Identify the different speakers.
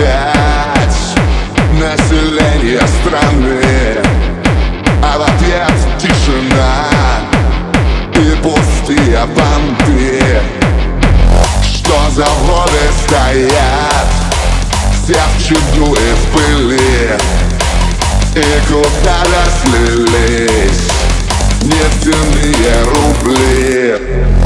Speaker 1: опять население страны, а в ответ тишина и пустые понты. Что заводы стоят, все в чаду и в пыли, и куда-то слились нефтяные рубли.